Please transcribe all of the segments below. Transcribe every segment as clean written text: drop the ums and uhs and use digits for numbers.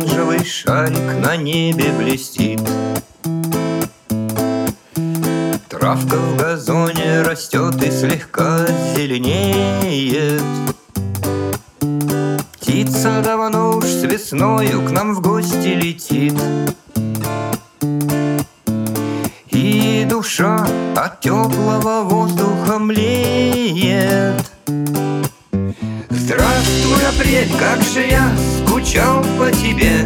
оранжевый шарик на небе блестит. Травка в газоне растет и слегка зеленеет. Птица давно уж с весною к нам в гости летит. И душа от теплого воздуха млеет. Здравствуй, апрель, как же я скучал по тебе.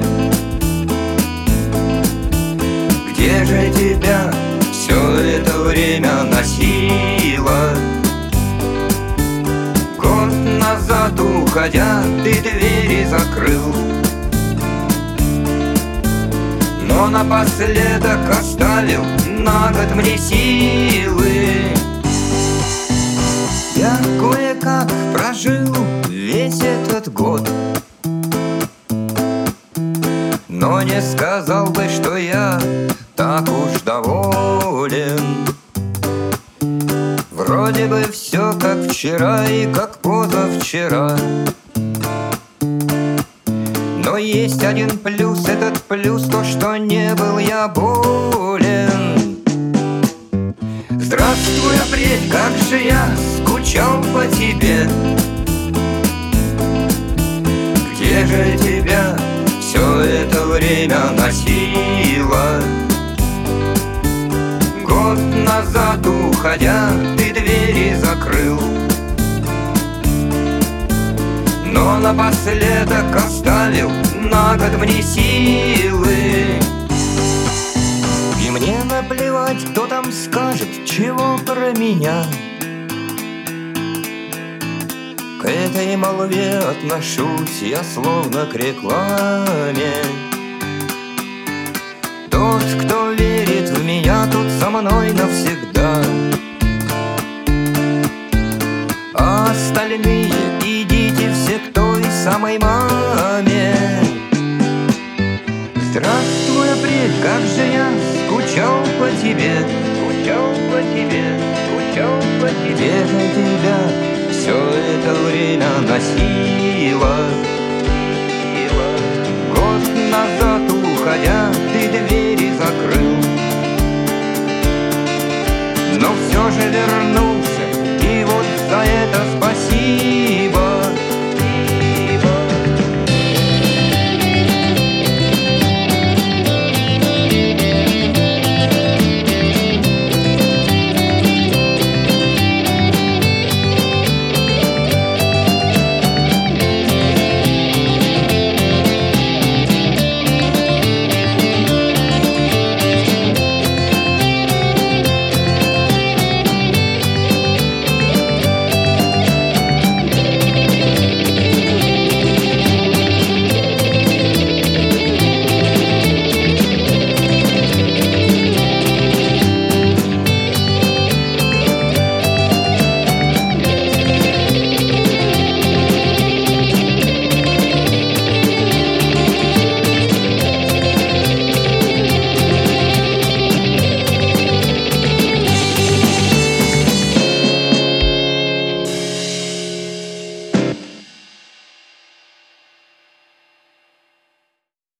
Где же тебя все это время носило? Год назад, уходя, ты двери закрыл, но напоследок оставил на год мне силы. Я кое-как прожил весь этот год, но не сказал бы, что я так уж доволен. Вроде бы все как вчера и как позавчера, но есть один плюс, этот плюс то, что не был я болен. Здравствуй, апрель, как же я скучал по тебе. Где же тебя все это время носило? Год назад, уходя, ты двери закрыл, но напоследок оставил на год мне силы. И мне наплевать, кто там скажет, чего про меня. К этой молве отношусь я словно к рекламе. Тот, кто верит в меня, тот со мной навсегда. А остальные идите все к той самой маме. Здравствуй, апрель, как же я скучал по тебе. Скучал по тебе, скучал по тебе. Где же тебя все это время носило? Год назад, уходя,